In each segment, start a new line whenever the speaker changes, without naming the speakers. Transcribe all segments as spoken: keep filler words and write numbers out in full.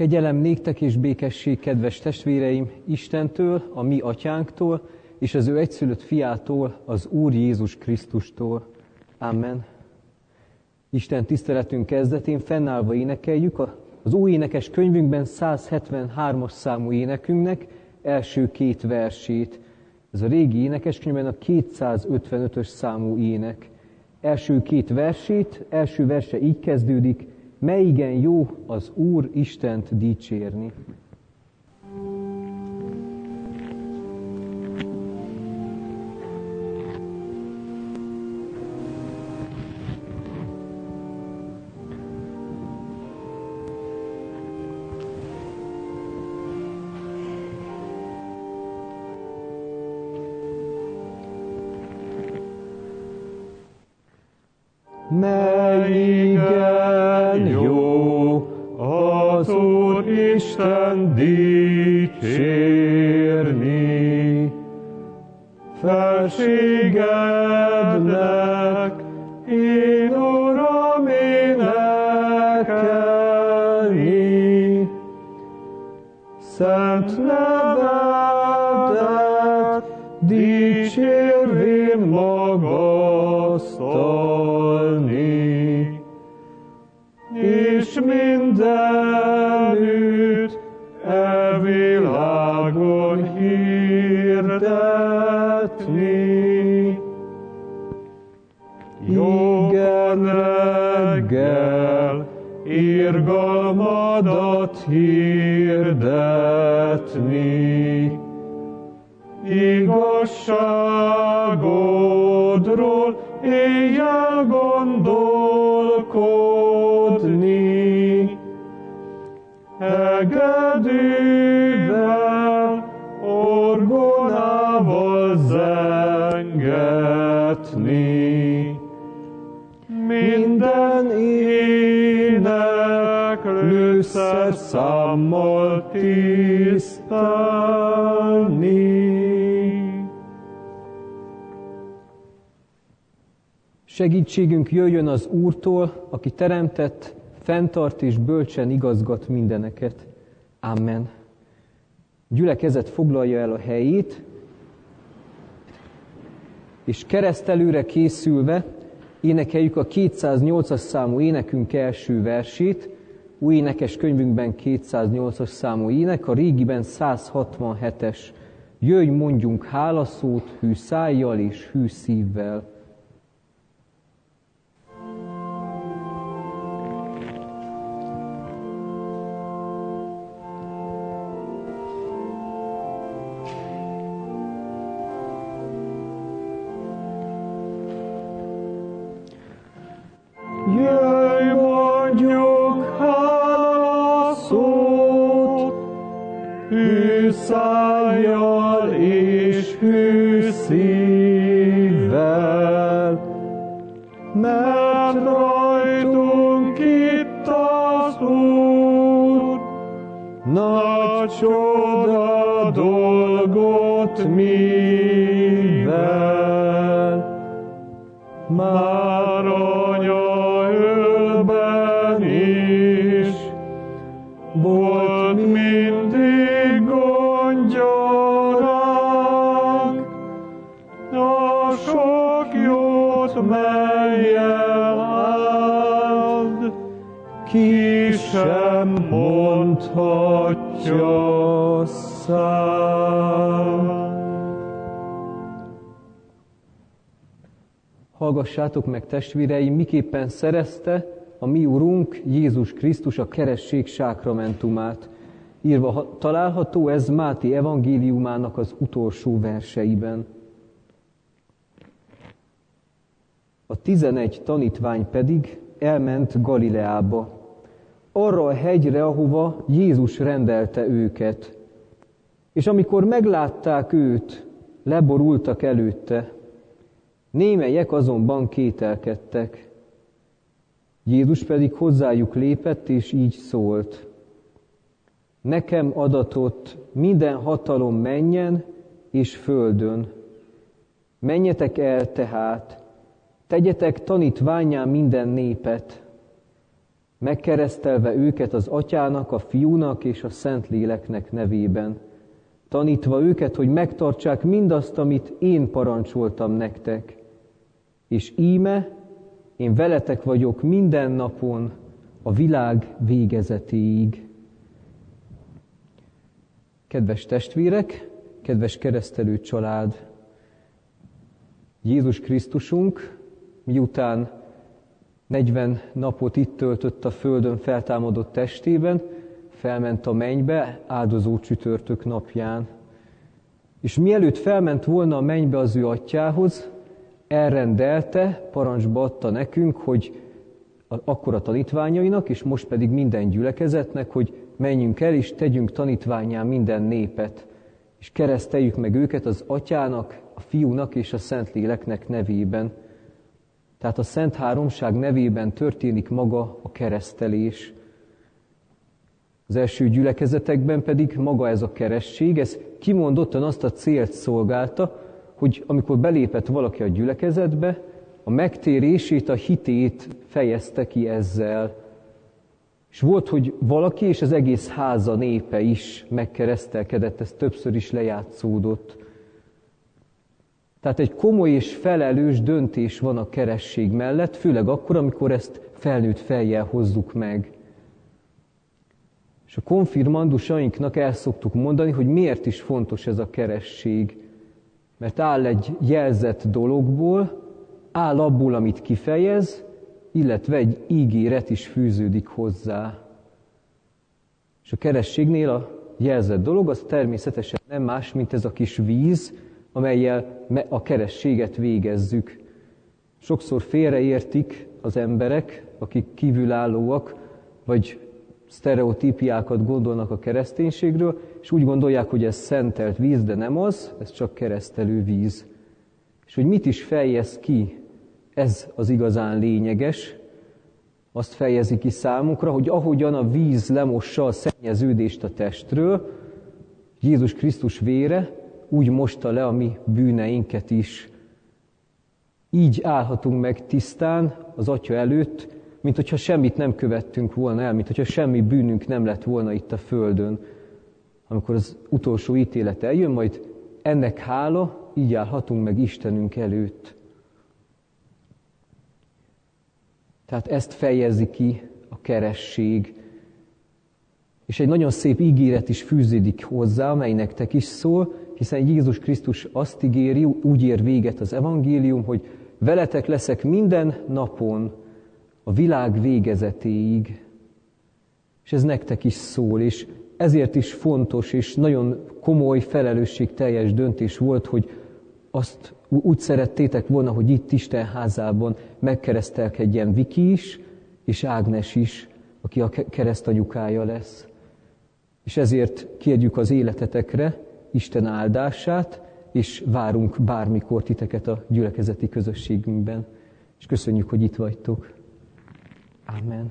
Kegyelem néktek és békesség, kedves testvéreim, Istentől, a mi atyánktól, és az ő egyszülött fiától, az Úr Jézus Krisztustól. Amen. Isten tiszteletünk kezdetén fennállva énekeljük az új énekes könyvünkben száz hetvenhármas számú énekünknek első két versét. Ez a régi énekeskönyvben a kétszázötvenötös számú ének. Első két versét, első verse így kezdődik: mely igen jó az Úr Istent dicsérni.
Mely igen jó az Úr Isten dicsérni, felségednek én Uram énekelni, szent nevedet dicsérvén magasztalni, és mindenütt e világon hirdetni. Igen reggel irgalmadat hirdetni, igazságodról éjjel gondolkodni, hegedűvel, orgonával zengetni, minden éneklő szerszámmal tisztelni.
Segítségünk jöjjön az Úrtól, aki teremtett, fenntart és bölcsen igazgat mindeneket. Amen. Gyülekezet foglalja el a helyét, és keresztelőre készülve énekeljük a kétszáznyolcas számú énekünk első versét. Új énekes könyvünkben kétszáznyolcas számú ének, a régiben száz hatvanhetes. Jöjj, mondjunk hálaszót hű szájjal és hű szívvel.
Jöjj, mondjuk hálaszót hű szájjal és hű szívvel, mert rajtunk itt az Úr nagy csoda dolgot mivel. Már anya ölben is volt mindig gondja ránk, a sok jót mellyel áld, ki sem mondhatja szám.
Hallgassátok meg, testvéreim, miképpen szerezte a mi Urunk Jézus Krisztus a keresztség sákramentumát. Írva található ez Máté evangéliumának az utolsó verseiben. A tizenegy tanítvány pedig elment Galileába, arra a hegyre, ahova Jézus rendelte őket. És amikor meglátták őt, leborultak előtte. Némelyek azonban kételkedtek. Jézus pedig hozzájuk lépett, és így szólt: nekem adatott minden hatalom mennyen és földön. Menjetek el tehát, tegyetek tanítvánnyá minden népet. megkeresztelve őket az Atyának, a Fiúnak és a Szentléleknek nevében, tanítva őket, hogy megtartsák mindazt, amit én parancsoltam nektek. És íme, én veletek vagyok minden napon, a világ végezetéig. Kedves testvérek, kedves keresztelő család! Jézus Krisztusunk, miután negyven napot itt töltött a földön feltámadott testében, felment a mennybe áldozó csütörtök napján. És mielőtt felment volna a mennybe az ő atyához, elrendelte, parancsba adta nekünk, hogy akkor a tanítványainak, és most pedig minden gyülekezetnek, hogy menjünk el, és tegyünk tanítvánnyá minden népet, és kereszteljük meg őket az Atyának, a Fiúnak és a Szentléleknek nevében. Tehát a Szent Háromság nevében történik maga a keresztelés. Az első gyülekezetekben pedig maga ez a keresztség, ez kimondottan azt a célt szolgálta, hogy amikor belépett valaki a gyülekezetbe, a megtérését, a hitét fejezte ki ezzel. És volt, hogy valaki és az egész háza népe is megkeresztelkedett, ez többször is lejátszódott. Tehát egy komoly és felelős döntés van a keresztség mellett, főleg akkor, amikor ezt felnőtt fejjel hozzuk meg. És a konfirmandusainknak el szoktuk mondani, hogy miért is fontos ez a keresztség. Mert áll egy jelzett dologból, áll abból, amit kifejez, illetve egy ígéret is fűződik hozzá. És a keresztségnél a jelzett dolog az természetesen nem más, mint ez a kis víz, amellyel a keresztséget végezzük. Sokszor félreértik az emberek, akik kívülállóak, vagy sztereotípiákat gondolnak a kereszténységről, és úgy gondolják, hogy ez szentelt víz, de nem az, ez csak keresztelő víz. És hogy mit is fejez ki, ez az igazán lényeges. Azt fejezi ki számukra, hogy ahogyan a víz lemossa a szennyeződést a testről, Jézus Krisztus vére úgy mosta le a mi bűneinket is. Így állhatunk meg tisztán az Atya előtt, mint hogyha semmit nem követtünk volna el, mint hogyha semmi bűnünk nem lett volna itt a földön. Amikor az utolsó ítélet eljön, majd ennek hála, így állhatunk meg Istenünk előtt. Tehát ezt fejezi ki a keresztség. És egy nagyon szép ígéret is fűződik hozzá, amely nektek is szól, hiszen Jézus Krisztus azt ígéri, úgy ér véget az evangélium, hogy veletek leszek minden napon, a világ végezetéig. És ez nektek is szól, és ezért is fontos, és nagyon komoly, felelősségteljes döntés volt, hogy azt úgy szerettétek volna, hogy itt Isten házában megkeresztelkedjen Viki is, és Ágnes is, aki a keresztanyukája lesz. És ezért kérjük az életetekre Isten áldását, és várunk bármikor titeket a gyülekezeti közösségünkben. És köszönjük, hogy itt vagytok. Amen.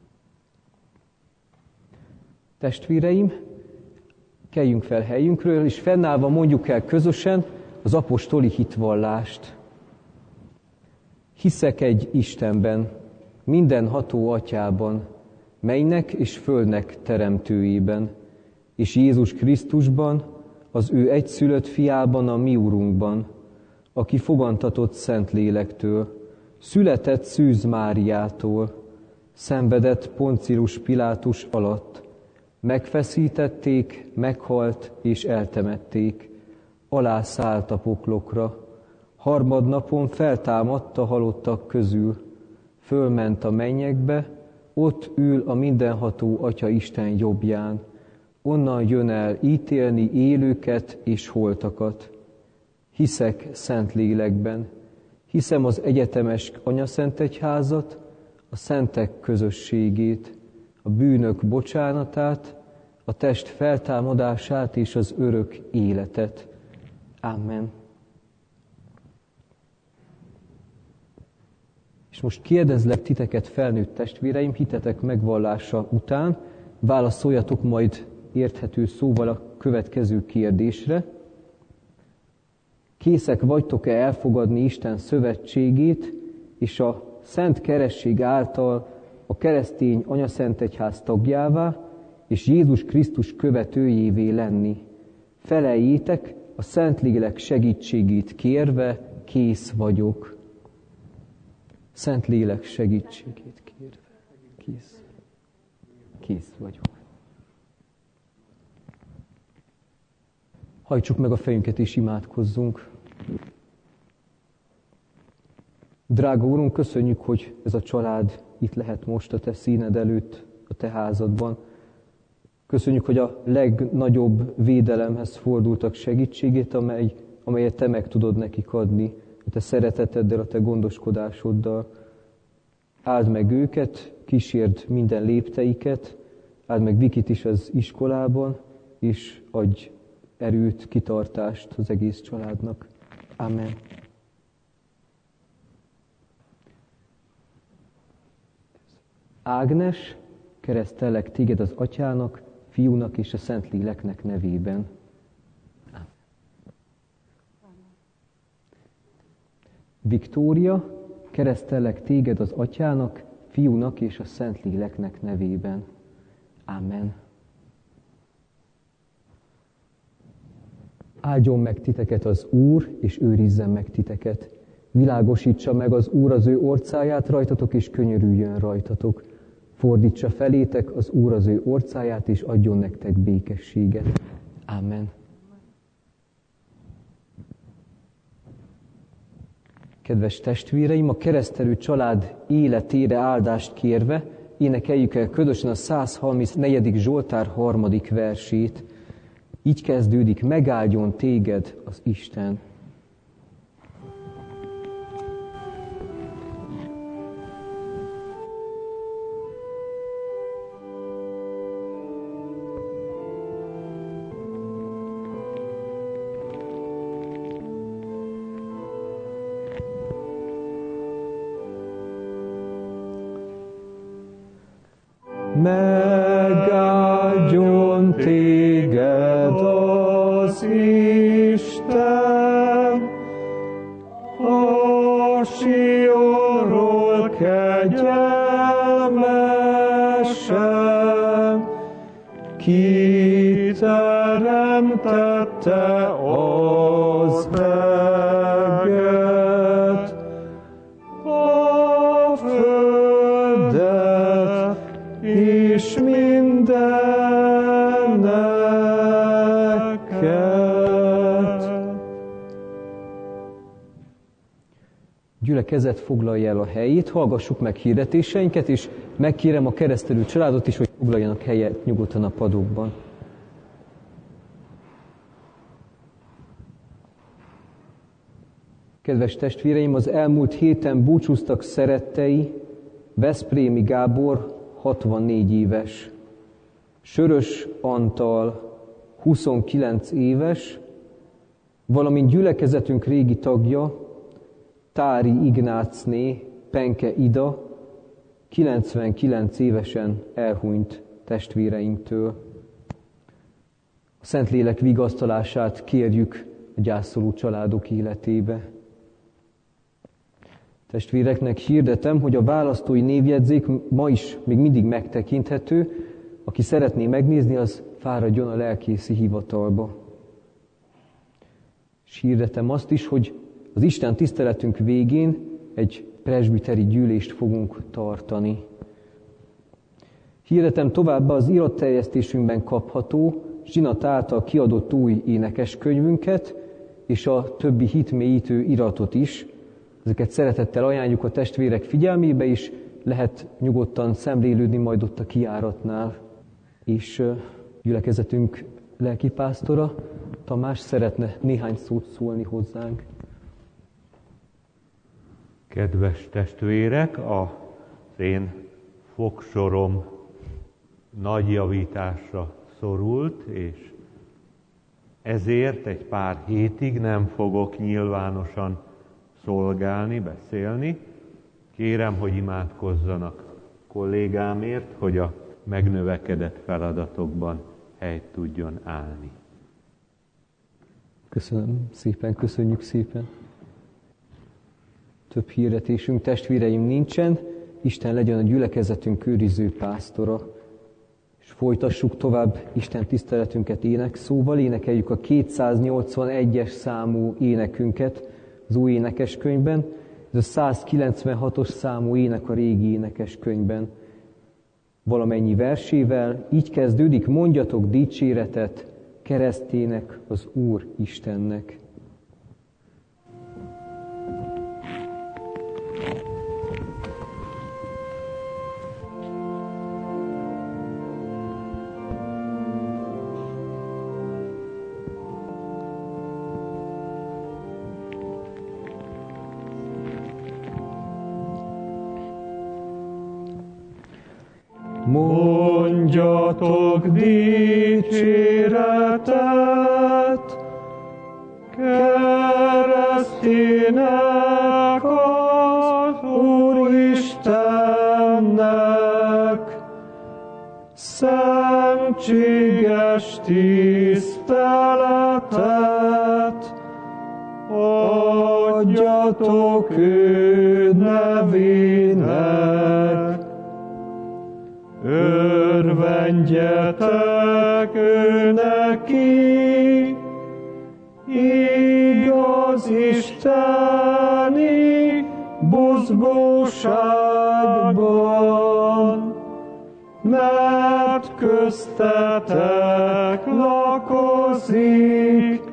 Testvéreim, keljünk fel helyünkről, és fennállva mondjuk el közösen az apostoli hitvallást. Hiszek egy Istenben, mindenható Atyában, mennynek és földnek teremtőjében, és Jézus Krisztusban, az ő egyszülött fiában, a mi Urunkban, aki fogantatott Szentlélektől, született Szűz Máriától, szenvedett Poncirus Pilátus alatt, megfeszítették, meghalt és eltemették, alászállt a poklokra, harmadnapon feltámadt a halottak közül, fölment a mennyekbe, ott ül a mindenható Atya Isten jobbján, onnan jön el ítélni élőket és holtakat. Hiszek Szentlélekben, hiszem az egyetemes anyaszentegyházat, a szentek közösségét, a bűnök bocsánatát, a test feltámadását és az örök életet. Amen. És most kérdezlek titeket, felnőtt testvéreim, hitetek megvallása után, válaszoljatok majd érthető szóval a következő kérdésre. Készek vagytok-e elfogadni Isten szövetségét, és a szent keresztség által a keresztény anyaszentegyház tagjává és Jézus Krisztus követőjévé lenni. Feleljétek, a Szentlélek segítségét kérve kész vagyok. Szentlélek segítségét kérve kész. Kész vagyok. Hajtsuk meg a fejünket és imádkozzunk. Drága Úrunk, köszönjük, hogy ez a család itt lehet most a Te színed előtt, a Te házadban. Köszönjük, hogy a legnagyobb védelemhez fordultak segítségét, amely, amelyet Te meg tudod nekik adni, a Te szereteteddel, a Te gondoskodásoddal. Áld meg őket, kísérd minden lépteiket, áld meg Vikit is az iskolában, és adj erőt, kitartást az egész családnak. Amen. Ágnes, keresztellek téged az Atyának, Fiúnak és a Szentléleknek nevében. Amen. Viktória, keresztellek téged az Atyának, Fiúnak és a Szentléleknek nevében. Amen. Áldjon meg titeket az Úr, és őrizzen meg titeket. Világosítsa meg az Úr az ő orcáját rajtatok, és könyörüljön rajtatok. Fordítsa felétek az Úr az ő orcáját, és adjon nektek békességet. Amen. Kedves testvéreim, a keresztelő család életére áldást kérve énekeljük el közösen a száz harmincnegyedik Zsoltár harmadik versét. Így kezdődik: megáldjon téged az Isten.
Megáldjon téged az Isten, a Sionról kegyelmesen, ki teremtette az eget, a földet, és mindeneket.
Gyülekezet foglalja el a helyét, hallgassuk meg hirdetéseinket, és megkérem a keresztelő családot is, hogy foglaljanak helyet nyugodtan a padokban. Kedves testvéreim, az elmúlt héten búcsúztak szerettei, Veszprémi Gábor, hatvannégy éves, Sörös Antal, huszonkilenc éves, valamint gyülekezetünk régi tagja, Tári Ignácné, Penke Ida, kilencvenkilenc évesen elhunyt testvéreinktől. A Szentlélek vigasztalását kérjük a gyászoló családok életébe. Testvéreknek hirdetem, hogy a választói névjegyzék ma is még mindig megtekinthető. Aki szeretné megnézni, az fáradjon a lelkészi hivatalba. És hirdetem azt is, hogy az Isten tiszteletünk végén egy presbiteri gyűlést fogunk tartani. Hirdetem továbbá az iratterjesztésünkben kapható, Zsinat által kiadott új énekeskönyvünket, és a többi hitmélyítő iratot is. Ezeket szeretettel ajánljuk a testvérek figyelmébe is, lehet nyugodtan szemlélődni majd ott a kijáratnál. És gyülekezetünk lelkipásztora, Tamás szeretne néhány szót szólni hozzánk.
Kedves testvérek, az én fogsorom nagy javításra szorult, és ezért egy pár hétig nem fogok nyilvánosan szolgálni, beszélni. Kérem, hogy imádkozzanak kollégámért, hogy a megnövekedett feladatokban helyt tudjon állni.
Köszönöm szépen, köszönjük szépen. Több hirdetésünk, testvéreim, nincsen. Isten legyen a gyülekezetünk őriző pásztora, és folytassuk tovább Isten tiszteletünket énekszóval, énekeljük a kétszáznyolcvanegyes számú énekünket az új énekeskönyvben, ez a százkilencvenhatos számú ének a régi énekeskönyvben. Valamennyi versével így kezdődik: mondjatok dicséretet keresztének az Úr Istennek.
Mondjatok dicséretet keresztének az Úristennek, szentséges tiszteletet adjatok ő nevének. Örvendjetek ő neki, igaz isteni buzgóságban, mert köztetek lakozik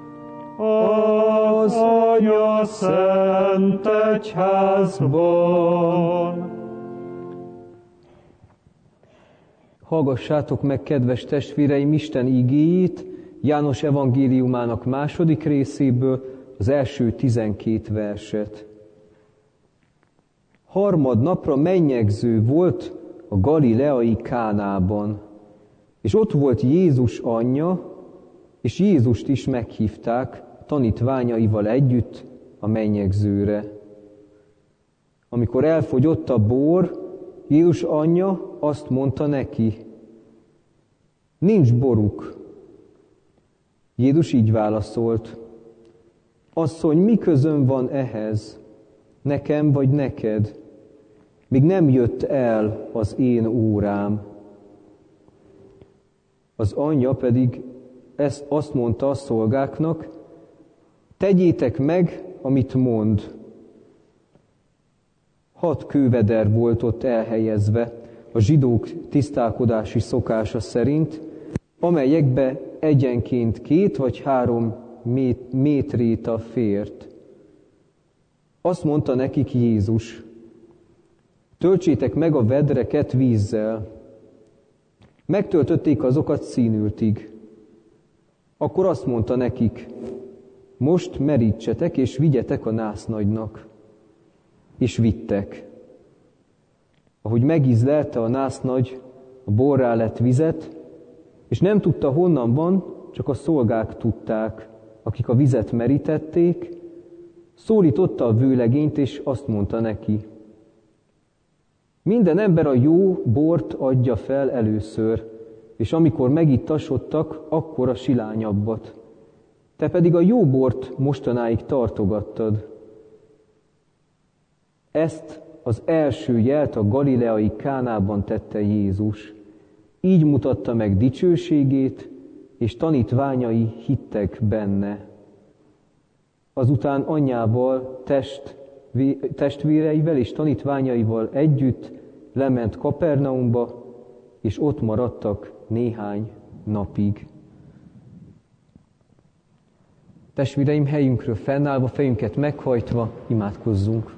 az Anya szent egyházban.
Hallgassátok meg, kedves testvéreim, Isten igéjét János evangéliumának második részéből, az első tizenkét verset. Harmadnapra mennyegző volt a galileai Kánában, és ott volt Jézus anyja, és Jézust is meghívták tanítványaival együtt a mennyegzőre. Amikor elfogyott a bor, Jézus anyja azt mondta neki: nincs boruk. Jézus így válaszolt: asszony, mi közöm van ehhez, nekem vagy neked? Még nem jött el az én órám. Az anyja pedig ezt azt mondta a szolgáknak: tegyétek meg, amit mond. Hat kőveder volt ott elhelyezve a zsidók tisztálkodási szokása szerint, amelyekbe egyenként két vagy három métréta fért. Azt mondta nekik Jézus: töltsétek meg a vedreket vízzel. Megtöltötték azokat színültig. Akkor azt mondta nekik: most merítsetek és vigyetek a násznagynak. És vittek. Ahogy megízlelte a násznagy a borrá lett vizet, és nem tudta honnan van, csak a szolgák tudták, akik a vizet merítették, szólította a vőlegényt, és azt mondta neki: minden ember a jó bort adja fel először, és amikor megittasodtak, akkor a silányabbat. Te pedig a jó bort mostanáig tartogattad. Ezt az első jelt a galileai Kánában tette Jézus. Így mutatta meg dicsőségét, és tanítványai hittek benne. Azután anyjával, test, testvéreivel és tanítványaival együtt lement Kapernaumba, és ott maradtak néhány napig. Testvéreim, helyünkről fennállva, fejünket meghajtva imádkozzunk.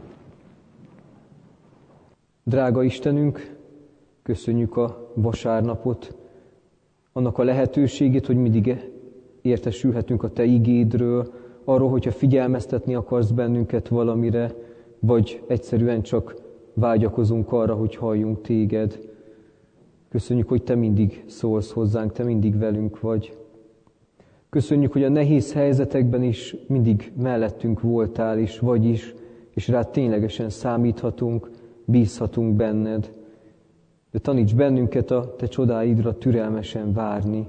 Drága Istenünk, köszönjük a vasárnapot, annak a lehetőségét, hogy mindig értesülhetünk a Te igédről, arról, hogyha figyelmeztetni akarsz bennünket valamire, vagy egyszerűen csak vágyakozunk arra, hogy halljunk Téged. Köszönjük, hogy Te mindig szólsz hozzánk, Te mindig velünk vagy. Köszönjük, hogy a nehéz helyzetekben is mindig mellettünk voltál, és vagy is, és rád ténylegesen számíthatunk, bízhatunk benned. De taníts bennünket a Te csodáidra türelmesen várni.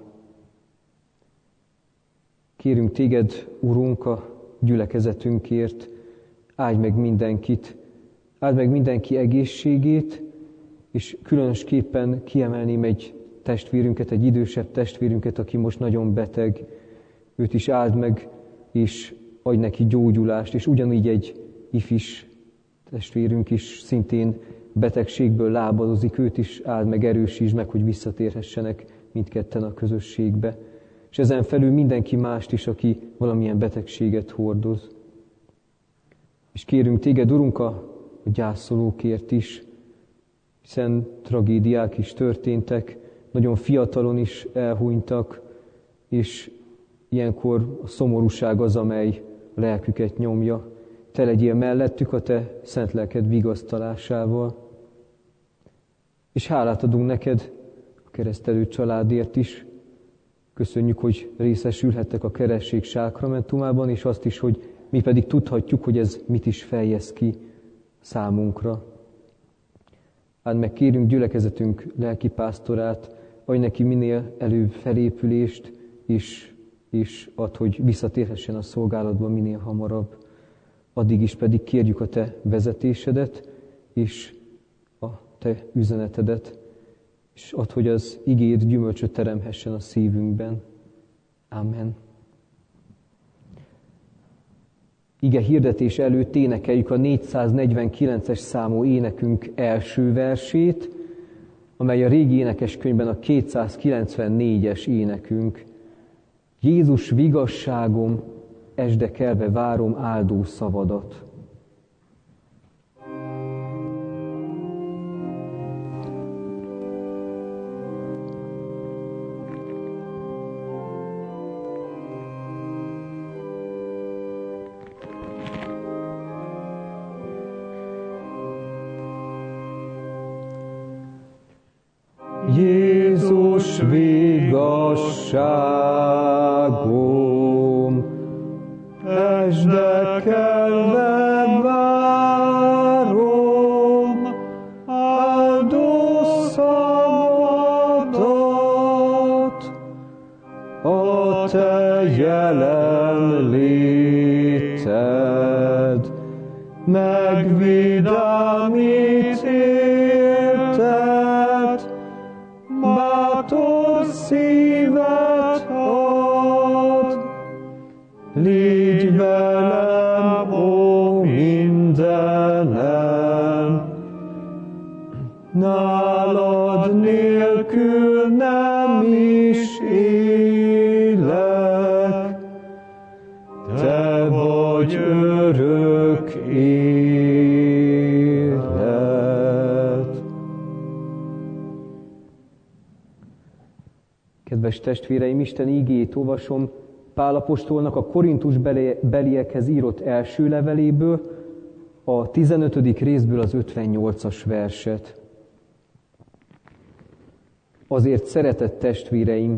Kérünk Téged, Urunk, a gyülekezetünkért, áldj meg mindenkit, Áld meg mindenki egészségét, és különösképpen kiemelném egy testvérünket, egy idősebb testvérünket, aki most nagyon beteg. Őt is áld meg, és adj neki gyógyulást, és ugyanígy egy ifis testvérünk is szintén betegségből lábadozik, őt is áld meg, erősítsd meg, hogy visszatérhessenek mindketten a közösségbe. És ezen felül mindenki mást is, aki valamilyen betegséget hordoz. És kérünk téged, Urunk, a gyászolókért is, hiszen tragédiák is történtek, nagyon fiatalon is elhunytak, és ilyenkor a szomorúság az, amely a lelküket nyomja. Te legyél mellettük a te szent lelked vigasztalásával. És hálát adunk neked a keresztelő családért is. Köszönjük, hogy részesülhettek a keresztség sákramentumában, és azt is, hogy mi pedig tudhatjuk, hogy ez mit is fejez ki számunkra. Hát meg kérünk gyülekezetünk lelkipásztorát, adj neki minél előbb felépülést, és, és add, hogy visszatérhessen a szolgálatba minél hamarabb. Addig is pedig kérjük a te vezetésedet, és a te üzenetedet, és add, hogy az igéd gyümölcsöt teremhessen a szívünkben. Amen. Ige hirdetés előtt énekeljük a négyszáznegyvenkilences számú énekünk első versét, amely a régi énekeskönyvben a kétszázkilencvennégyes énekünk. Jézus vigasságom, esde kelve várom áldó szavadat.
Jézus vigasságom, esde kelve várom áldó szavadat, a te jelenléted megvidámít éltet, bátor szívet ad. Légy velem, ó mindenem, nálad nélkül nem is élek, te vagy örök élet.
Kedves testvéreim, Isten igéjét olvasom Pál apostolnak a Korintus beliekhez írott első leveléből, a tizenötödik részből az ötvennyolcas verset. Azért, szeretett testvéreim,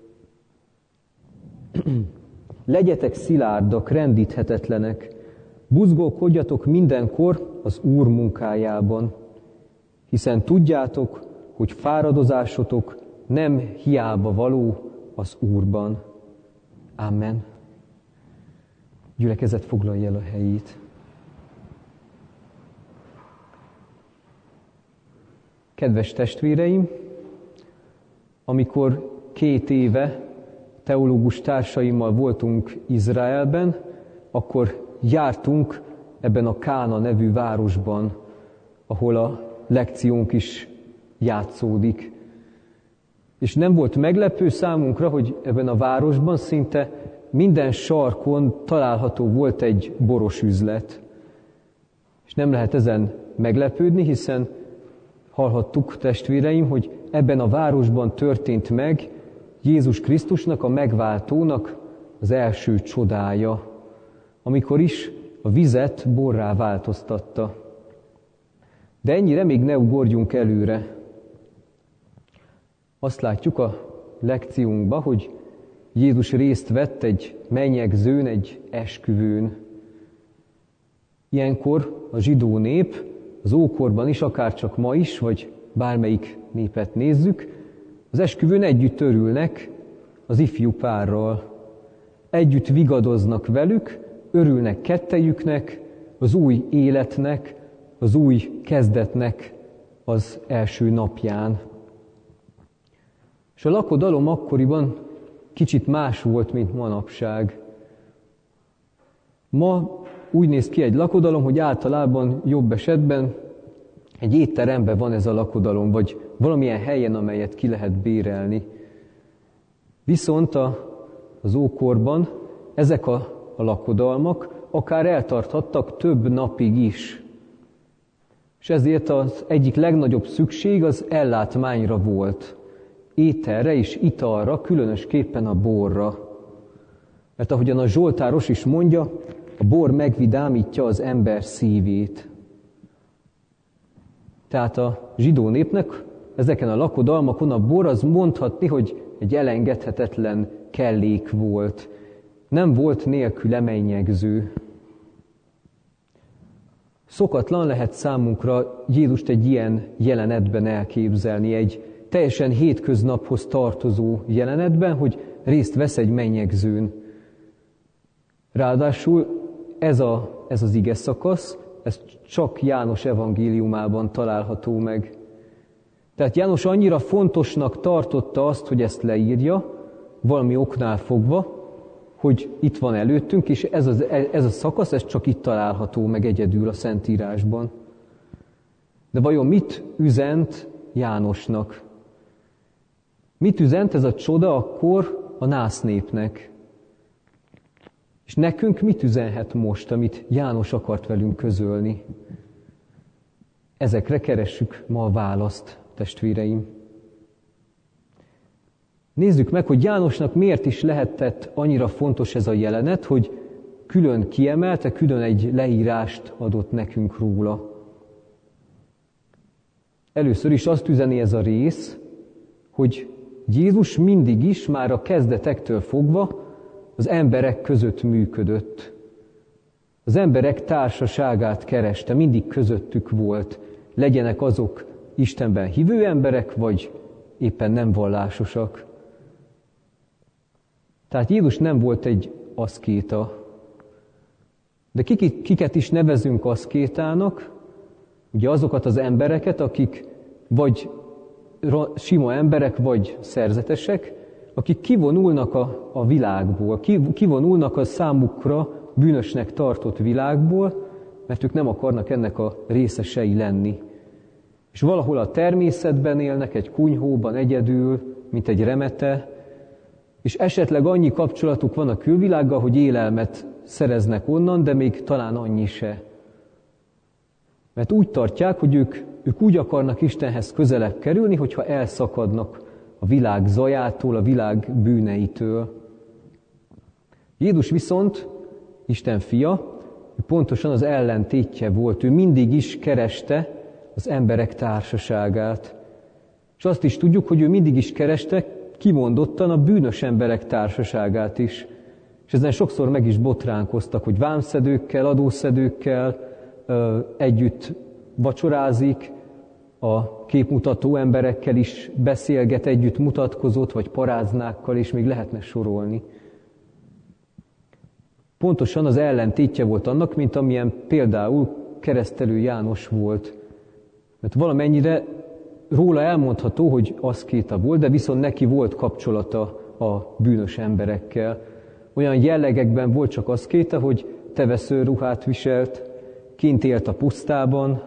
legyetek szilárdak, rendíthetetlenek, buzgolkodjatok mindenkor az Úr munkájában, hiszen tudjátok, hogy fáradozásotok nem hiába való az Úrban. Amen. Gyülekezet, foglalja el a helyét. Kedves testvéreim, amikor két éve teológus társaimmal voltunk Izraelben, akkor jártunk ebben a Kána nevű városban, ahol a lekciónk is játszódik. És nem volt meglepő számunkra, hogy ebben a városban szinte minden sarkon található volt egy boros üzlet. És nem lehet ezen meglepődni, hiszen hallhattuk, testvéreim, hogy ebben a városban történt meg Jézus Krisztusnak, a megváltónak az első csodája, amikor is a vizet borrá változtatta. De ennyire még ne ugorjunk előre. Azt látjuk a lekciónkban, hogy Jézus részt vett egy menyegzőn, egy esküvőn. Ilyenkor a zsidó nép, az ókorban is, akárcsak ma is, vagy bármelyik népet nézzük, az esküvőn együtt örülnek az ifjú párral. Együtt vigadoznak velük, örülnek kettejüknek, az új életnek, az új kezdetnek az első napján. És a lakodalom akkoriban kicsit más volt, mint manapság. Ma úgy néz ki egy lakodalom, hogy általában jobb esetben egy étteremben van ez a lakodalom, vagy valamilyen helyen, amelyet ki lehet bérelni. Viszont a, az ókorban ezek a, a lakodalmak akár eltarthattak több napig is. És ezért az egyik legnagyobb szükség az ellátmányra volt. Ételre és italra, különösképpen a borra. Mert ahogyan a Zsoltáros is mondja, a bor megvidámítja az ember szívét. Tehát a zsidó népnek ezeken a lakodalmakon a bor az mondhatni, hogy egy elengedhetetlen kellék volt. Nem volt nélküle mennyegző. Szokatlan lehet számunkra Jézust egy ilyen jelenetben elképzelni, egy teljesen hétköznaphoz tartozó jelenetben, hogy részt vesz egy mennyegzőn. Ráadásul ez, a, ez az ige szakasz, ez csak János evangéliumában található meg. Tehát János annyira fontosnak tartotta azt, hogy ezt leírja, valami oknál fogva, hogy itt van előttünk, és ez, az, ez a szakasz, ez csak itt található meg egyedül a Szentírásban. De vajon mit üzent Jánosnak? Mit üzent ez a csoda akkor a nász népnek? És nekünk mit üzenhet most, amit János akart velünk közölni? Ezekre keressük ma a választ, testvéreim. Nézzük meg, hogy Jánosnak miért is lehetett annyira fontos ez a jelenet, hogy külön kiemelte, külön egy leírást adott nekünk róla. Először is azt üzeni ez a rész, hogy Jézus mindig is, már a kezdetektől fogva az emberek között működött. Az emberek társaságát kereste, mindig közöttük volt. Legyenek azok Istenben hívő emberek, vagy éppen nem vallásosak. Tehát Jézus nem volt egy aszkéta. De kiket is nevezünk aszkétának? Ugye azokat az embereket, akik vagy sima emberek, vagy szerzetesek, akik kivonulnak a, a világból, kivonulnak a számukra bűnösnek tartott világból, mert ők nem akarnak ennek a részesei lenni. És valahol a természetben élnek, egy kunyhóban egyedül, mint egy remete, és esetleg annyi kapcsolatuk van a külvilággal, hogy élelmet szereznek onnan, de még talán annyi se. Mert úgy tartják, hogy ők, ők úgy akarnak Istenhez közelebb kerülni, hogyha elszakadnak a világ zajától, a világ bűneitől. Jézus viszont, Isten fia, pontosan az ellentétje volt. Ő mindig is kereste az emberek társaságát. És azt is tudjuk, hogy ő mindig is kereste kimondottan a bűnös emberek társaságát is. És ezen sokszor meg is botránkoztak, hogy vámszedőkkel, adószedőkkel ö, együtt vacsorázik, a képmutató emberekkel is beszélget, együtt mutatkozott, vagy paráznákkal, és még lehetne sorolni. Pontosan az ellentétje volt annak, mint amilyen például keresztelő János volt. Mert valamennyire róla elmondható, hogy aszkéta volt, de viszont neki volt kapcsolata a bűnös emberekkel. Olyan jellegekben volt csak aszkéta, hogy tevesző ruhát viselt, kint élt a pusztában,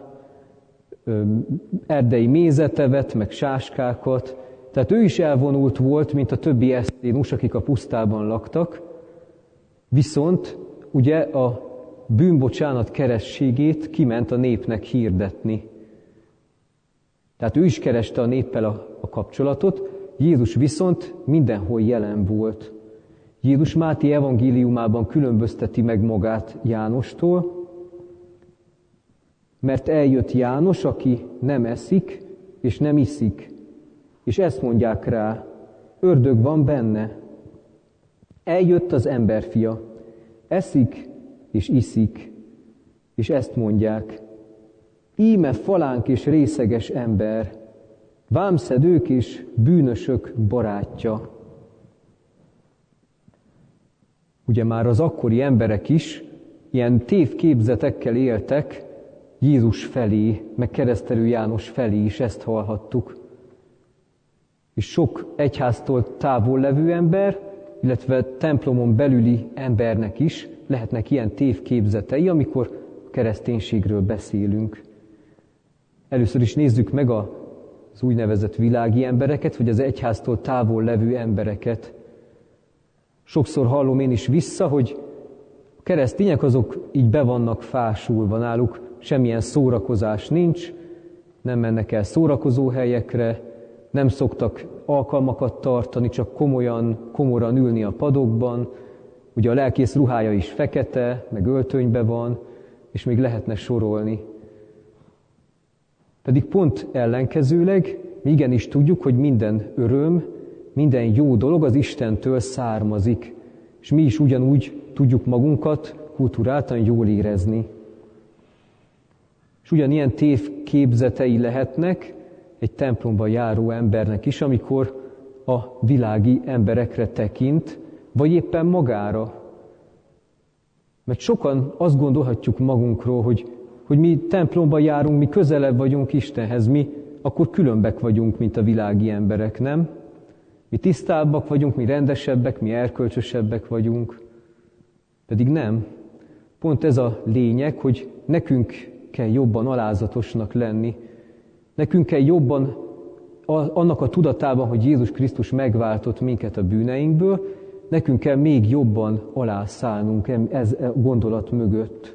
erdei mézet evett, meg sáskákat. Tehát ő is elvonult volt, mint a többi eszténus, akik a pusztában laktak. Viszont ugye a bűnbocsánat kerességét kiment a népnek hirdetni. Tehát ő is kereste a néppel a, a kapcsolatot, Jézus viszont mindenhol jelen volt. Jézus Máté evangéliumában különbözteti meg magát Jánostól, mert eljött János, aki nem eszik és nem iszik. És ezt mondják rá, ördög van benne. Eljött az emberfia, eszik és iszik, és ezt mondják, íme falánk és részeges ember, vámszedők és bűnösök barátja. Ugye már az akkori emberek is ilyen tévképzetekkel éltek Jézus felé, meg Keresztelő János felé is ezt hallhattuk. És sok egyháztól távol levő ember, illetve templomon belüli embernek is lehetnek ilyen tévképzetei, amikor a kereszténységről beszélünk. Először is nézzük meg az úgynevezett világi embereket, vagy az egyháztól távol levő embereket. Sokszor hallom én is vissza, hogy a keresztények azok így be vannak fásulva, náluk semmilyen szórakozás nincs, nem mennek el szórakozó helyekre, nem szoktak alkalmakat tartani, csak komolyan, komoran ülni a padokban. Ugye a lelkész ruhája is fekete, meg öltönybe van, és még lehetne sorolni. Pedig pont ellenkezőleg mi igenis tudjuk, hogy minden öröm, minden jó dolog az Istentől származik, és mi is ugyanúgy tudjuk magunkat kulturáltan jól érezni. És ugyanilyen tévképzetei lehetnek egy templomba járó embernek is, amikor a világi emberekre tekint, vagy éppen magára. Mert sokan azt gondolhatjuk magunkról, hogy, hogy mi templomba járunk, mi közelebb vagyunk Istenhez, mi akkor különbek vagyunk, mint a világi emberek, nem? Mi tisztábbak vagyunk, mi rendesebbek, mi erkölcsösebbek vagyunk. Pedig nem. Pont ez a lényeg, hogy nekünk kell jobban alázatosnak lenni. Nekünk kell jobban annak a tudatában, hogy Jézus Krisztus megváltott minket a bűneinkből, nekünk kell még jobban alászállnunk ez a gondolat mögött.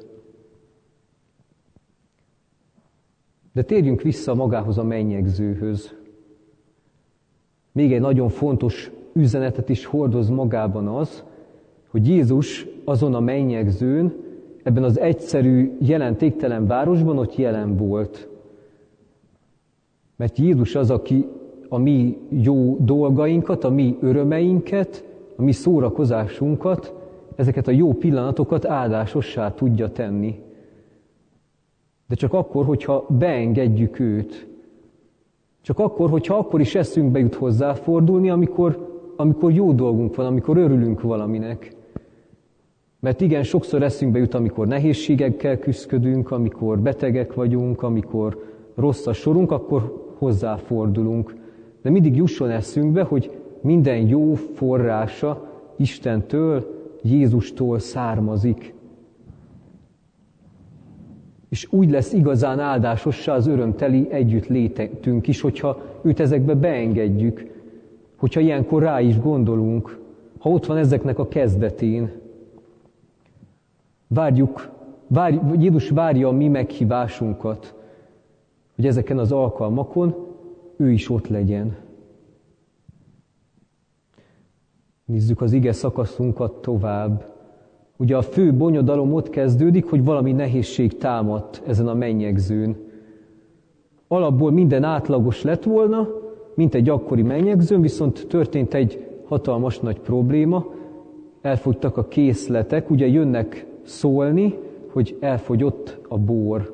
De térjünk vissza magához a mennyegzőhöz. Még egy nagyon fontos üzenetet is hordoz magában az, hogy Jézus azon a mennyegzőn, ebben az egyszerű, jelentéktelen városban ott jelen volt. Mert Jézus az, aki a mi jó dolgainkat, a mi örömeinket, a mi szórakozásunkat, ezeket a jó pillanatokat áldásossá tudja tenni. De csak akkor, hogyha beengedjük őt. Csak akkor, hogyha akkor is eszünkbe jut hozzáfordulni, amikor, amikor jó dolgunk van, amikor örülünk valaminek. Mert igen, sokszor eszünkbe jut, amikor nehézségekkel küszködünk, amikor betegek vagyunk, amikor rossz a sorunk, akkor hozzáfordulunk. De mindig jusson eszünkbe, hogy minden jó forrása Istentől, Jézustól származik. És úgy lesz igazán áldásossá az örömteli együttlétünk is, hogyha őt ezekbe beengedjük, hogyha ilyenkor rá is gondolunk, ha ott van ezeknek a kezdetén. Várjuk, várj, Jézus várja a mi meghívásunkat, hogy ezeken az alkalmakon ő is ott legyen. Nézzük az ige szakaszunkat tovább. Ugye a fő bonyodalom ott kezdődik, hogy valami nehézség támadt ezen a mennyegzőn. Alapból minden átlagos lett volna, mint egy akkori mennyegzőn, viszont történt egy hatalmas nagy probléma, elfogytak a készletek, ugye jönnek szólni, hogy elfogyott a bor.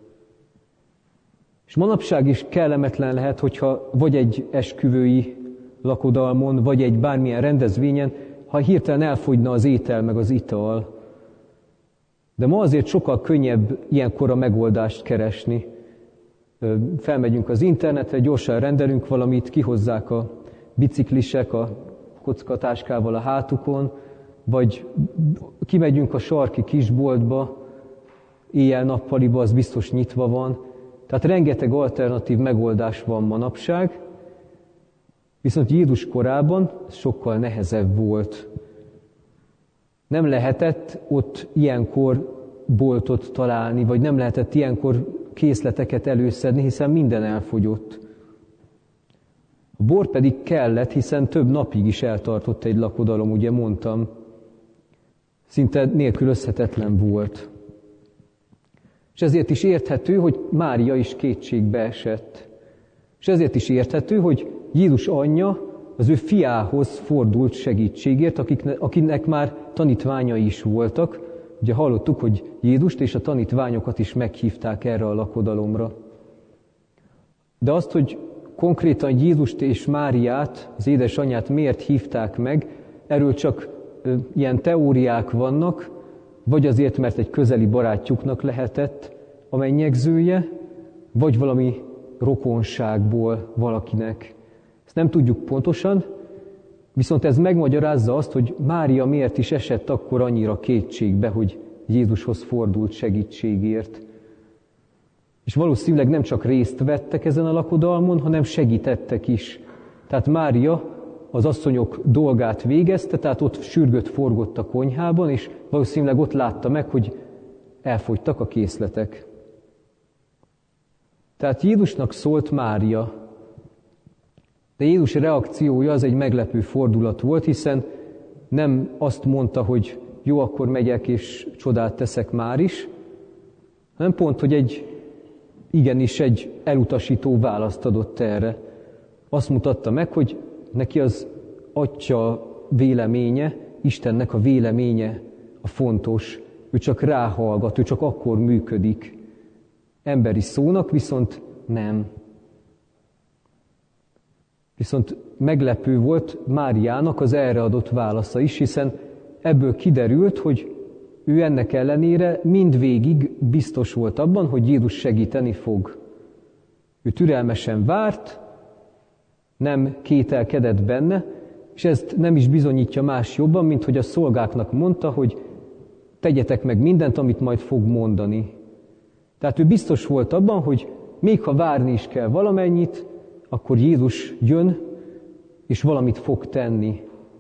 És manapság is kellemetlen lehet, hogyha vagy egy esküvői lakodalmon, vagy egy bármilyen rendezvényen, ha hirtelen elfogyna az étel meg az ital. De ma azért sokkal könnyebb ilyenkor a megoldást keresni. Felmegyünk az internetre, gyorsan rendelünk valamit, kihozzák a biciklisek a kockatáskával a hátukon, vagy kimegyünk a sarki kisboltba, éjjel-nappaliba, az biztos nyitva van. Tehát rengeteg alternatív megoldás van manapság, viszont Jézus korában sokkal nehezebb volt. Nem lehetett ott ilyenkor boltot találni, vagy nem lehetett ilyenkor készleteket előszedni, hiszen minden elfogyott. A bor pedig kellett, hiszen több napig is eltartott egy lakodalom, ugye mondtam. Szinte nélkülözhetetlen volt. És ezért is érthető, hogy Mária is kétségbe esett. És ezért is érthető, hogy Jézus anyja az ő fiához fordult segítségért, akiknek, akinek már tanítványai is voltak. Ugye hallottuk, hogy Jézust és a tanítványokat is meghívták erre a lakodalomra. De azt, hogy konkrétan Jézust és Máriát, az édesanyját miért hívták meg, erről csak ö, ilyen teóriák vannak, vagy azért, mert egy közeli barátjuknak lehetett, a mennyegzője, vagy valami rokonságból valakinek. Ezt nem tudjuk pontosan, viszont ez megmagyarázza azt, hogy Mária miért is esett akkor annyira kétségbe, hogy Jézushoz fordult segítségért. És valószínűleg nem csak részt vettek ezen a lakodalmon, hanem segítettek is. Tehát Mária az asszonyok dolgát végezte, tehát ott sürgött, forgott a konyhában, és valószínűleg ott látta meg, hogy elfogytak a készletek. Tehát Jézusnak szólt Mária, de Jézus reakciója az egy meglepő fordulat volt, hiszen nem azt mondta, hogy jó, akkor megyek és csodát teszek már is, hanem pont, hogy egy igenis egy elutasító választ adott erre. Azt mutatta meg, hogy neki az Atya véleménye, Istennek a véleménye a fontos. Ő csak ráhallgat, ő csak akkor működik. Emberi szónak viszont nem. Viszont meglepő volt Máriának az erre adott válasza is, hiszen ebből kiderült, hogy ő ennek ellenére mindvégig biztos volt abban, hogy Jézus segíteni fog. Ő türelmesen várt, nem kételkedett benne, és ezt nem is bizonyítja más jobban, mint hogy a szolgáknak mondta, hogy tegyetek meg mindent, amit majd fog mondani. Tehát ő biztos volt abban, hogy még ha várni is kell valamennyit, akkor Jézus jön, és valamit fog tenni.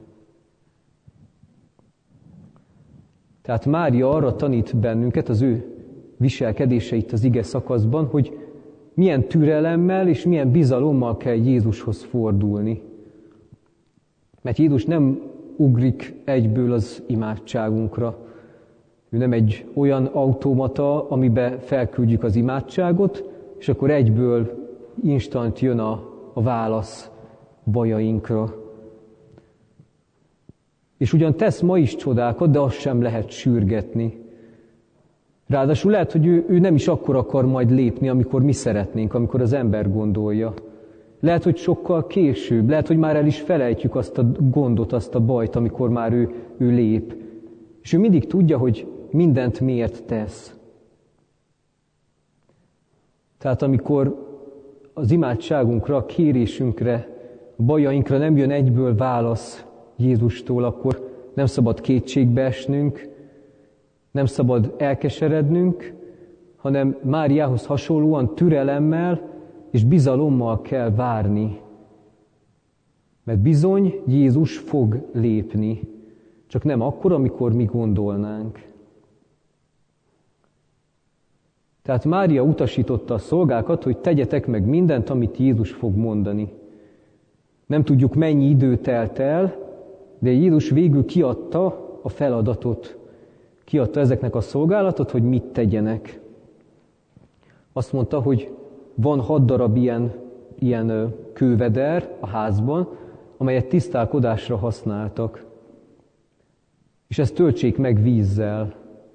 Tehát Mária arra tanít bennünket, az ő viselkedéseit az ige szakaszban, hogy milyen türelemmel és milyen bizalommal kell Jézushoz fordulni. Mert Jézus nem ugrik egyből az imádságunkra. Ő nem egy olyan automata, amiben felküldjük az imádságot, és akkor egyből instant jön a, a válasz bajainkra. És ugyan tesz ma is csodákat, de azt sem lehet sürgetni. Ráadásul lehet, hogy ő, ő nem is akkor akar majd lépni, amikor mi szeretnénk, amikor az ember gondolja. Lehet, hogy sokkal később, lehet, hogy már el is felejtjük azt a gondot, azt a bajt, amikor már ő, ő lép. És ő mindig tudja, hogy mindent miért tesz. Tehát amikor az imádságunkra, a kérésünkre, a bajainkra nem jön egyből válasz Jézustól, akkor nem szabad kétségbe esnünk, nem szabad elkeserednünk, hanem Máriához hasonlóan türelemmel és bizalommal kell várni. Mert bizony Jézus fog lépni, csak nem akkor, amikor mi gondolnánk. Tehát Mária utasította a szolgákat, hogy tegyetek meg mindent, amit Jézus fog mondani. Nem tudjuk, mennyi idő telt el, de Jézus végül kiadta a feladatot. Kiadta ezeknek a szolgálatot, hogy mit tegyenek. Azt mondta, hogy van hat darab ilyen, ilyen kőveder a házban, amelyet tisztálkodásra használtak. És ezt töltsék meg vízzel.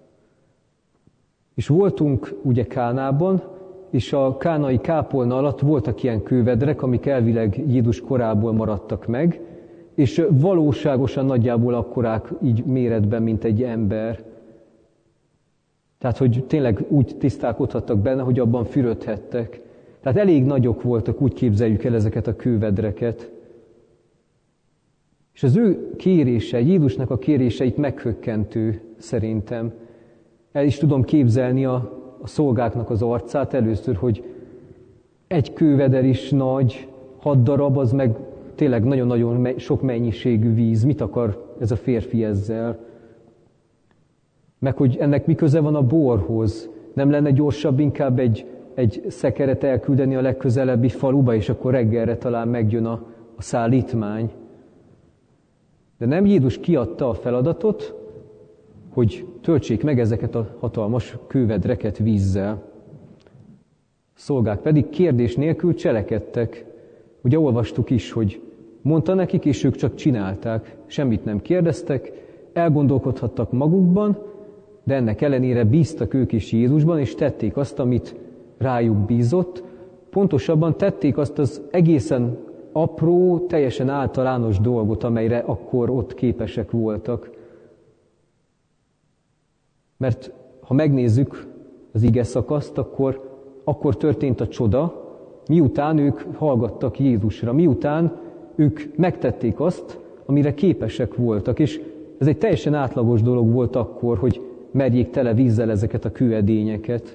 És voltunk ugye Kánában, és a kánai kápolna alatt voltak ilyen kővedrek, amik elvileg Jézus korából maradtak meg, és valóságosan nagyjából akkorák így méretben, mint egy ember. Tehát, hogy tényleg úgy tisztálkodhattak benne, hogy abban fürödhettek. Tehát elég nagyok voltak, úgy képzeljük el ezeket a kővedreket. És az ő kérése, Jézusnak a kéréseit meghökkentő szerintem. El is tudom képzelni a, a szolgáknak az arcát először, hogy egy kőveder is nagy, hat darab, az meg tényleg nagyon-nagyon sok mennyiségű víz. Mit akar ez a férfi ezzel? Meg hogy ennek mi köze van a borhoz? Nem lenne gyorsabb inkább egy, egy szekeret elküldeni a legközelebbi faluba, és akkor reggelre talán megjön a, a szállítmány? De nem, Jézus kiadta a feladatot, hogy töltsék meg ezeket a hatalmas kővedreket vízzel. A szolgák pedig kérdés nélkül cselekedtek. Ugye olvastuk is, hogy mondta nekik, és ők csak csinálták. Semmit nem kérdeztek, elgondolkodhattak magukban, de ennek ellenére bíztak ők is Jézusban, és tették azt, amit rájuk bízott. Pontosabban tették azt az egészen apró, teljesen általános dolgot, amelyre akkor ott képesek voltak. Mert ha megnézzük az ige szakaszt, akkor, akkor történt a csoda, miután ők hallgattak Jézusra, miután ők megtették azt, amire képesek voltak, és ez egy teljesen átlagos dolog volt akkor, hogy merjék tele vízzel ezeket a kőedényeket.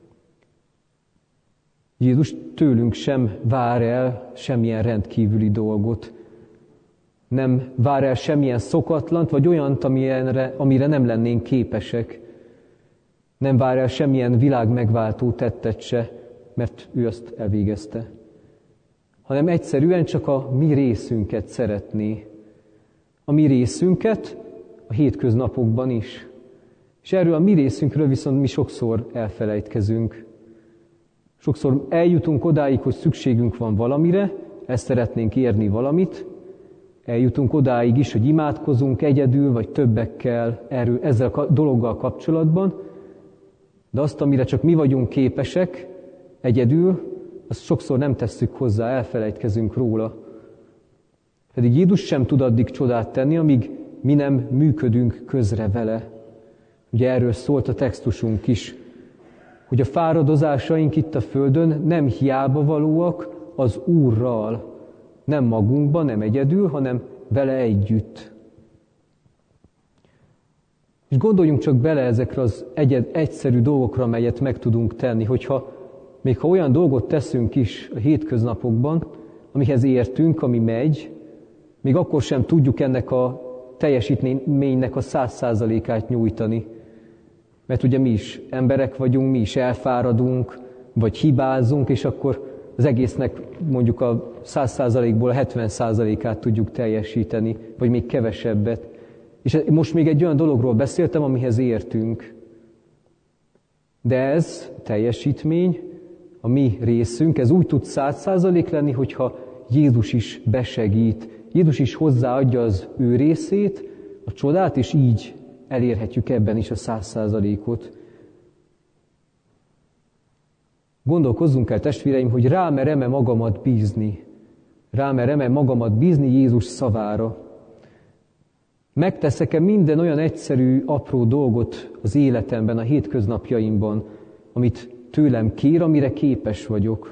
Jézus tőlünk sem vár el semmilyen rendkívüli dolgot. Nem vár el semmilyen szokatlant, vagy olyant, amire, amire nem lennénk képesek. Nem vár el semmilyen világ megváltó tettet se, mert ő azt elvégezte. Hanem egyszerűen csak a mi részünket szeretné. A mi részünket a hétköznapokban is. És erről a mi részünkről viszont mi sokszor elfelejtkezünk. Sokszor eljutunk odáig, hogy szükségünk van valamire, ezt szeretnénk érni valamit, eljutunk odáig is, hogy imádkozunk egyedül, vagy többekkel erről, ezzel a dologgal kapcsolatban, de azt, amire csak mi vagyunk képesek egyedül, azt sokszor nem tesszük hozzá, elfelejtkezünk róla. Pedig Jézus sem tud addig csodát tenni, amíg mi nem működünk közre vele. Ugye erről szólt a textusunk is, hogy a fáradozásaink itt a földön nem hiába valóak az Úrral, nem magunkban, nem egyedül, hanem vele együtt. És gondoljunk csak bele ezekre az egyed, egyszerű dolgokra, amelyet meg tudunk tenni, hogyha még ha olyan dolgot teszünk is a hétköznapokban, amihez értünk, ami megy, még akkor sem tudjuk ennek a teljesítménynek a száz százalékát nyújtani. Mert ugye mi is emberek vagyunk, mi is elfáradunk, vagy hibázunk, és akkor az egésznek mondjuk a száz százalékból a hetven százalékát tudjuk teljesíteni, vagy még kevesebbet. És most még egy olyan dologról beszéltem, amihez értünk. De ez teljesítmény, a mi részünk, ez úgy tud száz százalék lenni, hogyha Jézus is besegít. Jézus is hozzáadja az ő részét, a csodát, és így elérhetjük ebben is a száz százalékot. Gondolkozzunk el, testvéreim, hogy rámerem-e magamat bízni. Rámerem-e magamat bízni Jézus szavára. Megteszek-e minden olyan egyszerű, apró dolgot az életemben, a hétköznapjaimban, amit tőlem kér, amire képes vagyok.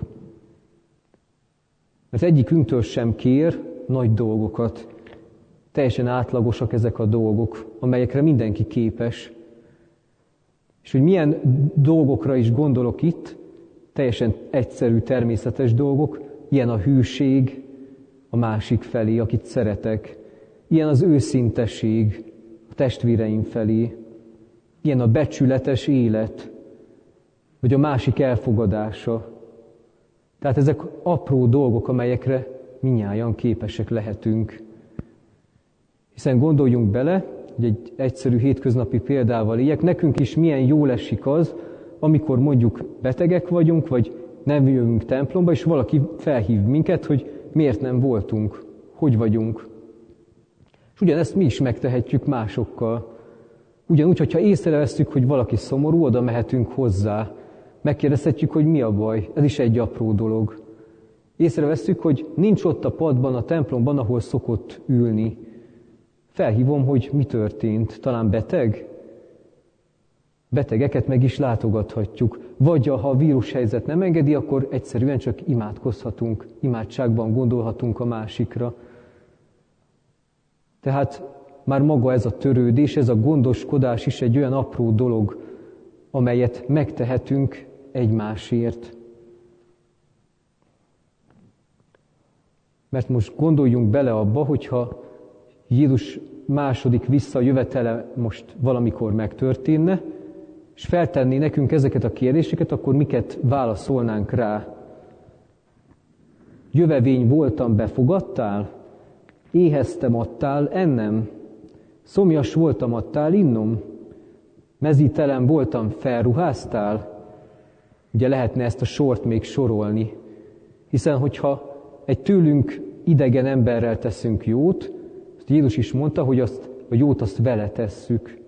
Mert egyikünktől sem kér nagy dolgokat. Teljesen átlagosak ezek a dolgok, amelyekre mindenki képes. És hogy milyen dolgokra is gondolok itt, teljesen egyszerű, természetes dolgok, ilyen a hűség a másik felé, akit szeretek, ilyen az őszinteség a testvéreim felé, ilyen a becsületes élet, vagy a másik elfogadása. Tehát ezek apró dolgok, amelyekre mindnyájan képesek lehetünk. Hiszen gondoljunk bele, hogy egy egyszerű hétköznapi példával éljek, nekünk is milyen jól esik az, amikor mondjuk betegek vagyunk, vagy nem jövünk templomba, és valaki felhív minket, hogy miért nem voltunk, hogy vagyunk. És ugyanezt mi is megtehetjük másokkal. Ugyanúgy, hogyha észrevesszük, hogy valaki szomorú, oda mehetünk hozzá. Megkérdezhetjük, hogy mi a baj. Ez is egy apró dolog. Észrevesszük, hogy nincs ott a padban, a templomban, ahol szokott ülni. Felhívom, hogy mi történt. Talán beteg? Betegeket meg is látogathatjuk. Vagy ha a vírushelyzet nem engedi, akkor egyszerűen csak imádkozhatunk. Imádságban gondolhatunk a másikra. Tehát már maga ez a törődés, ez a gondoskodás is egy olyan apró dolog, amelyet megtehetünk egymásért. Mert most gondoljunk bele abba, hogyha Jézus második visszajövetele most valamikor megtörténne, és feltenné nekünk ezeket a kérdéseket, akkor miket válaszolnánk rá? Jövevény voltam, befogadtál? Éheztem, adtál, ennem? Szomjas voltam, adtál, innom? Mezítelen voltam, felruháztál? Ugye lehetne ezt a sort még sorolni, hiszen hogyha egy tőlünk idegen emberrel teszünk jót, azt Jézus is mondta, hogy azt, a jót azt vele tesszük.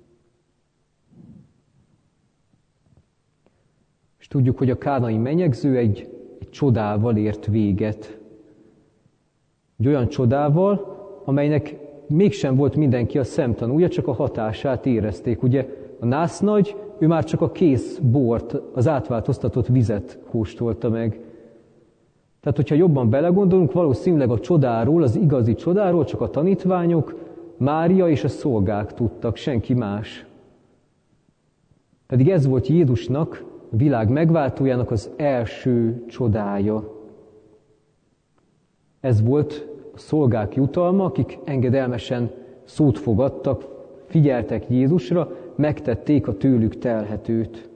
És tudjuk, hogy a kánai menyegző egy, egy csodával ért véget. Egy olyan csodával, amelynek mégsem volt mindenki a szemtanúja, csak a hatását érezték. Ugye a násznagy, ő már csak a kész bort, az átváltoztatott vizet kóstolta meg. Tehát, hogyha jobban belegondolunk, valószínűleg a csodáról, az igazi csodáról csak a tanítványok, Mária és a szolgák tudtak, senki más. Pedig ez volt Jézusnak, a világ megváltójának az első csodája. Ez volt a szolgák jutalma, akik engedelmesen szót fogadtak, figyeltek Jézusra, megtették a tőlük telhetőt.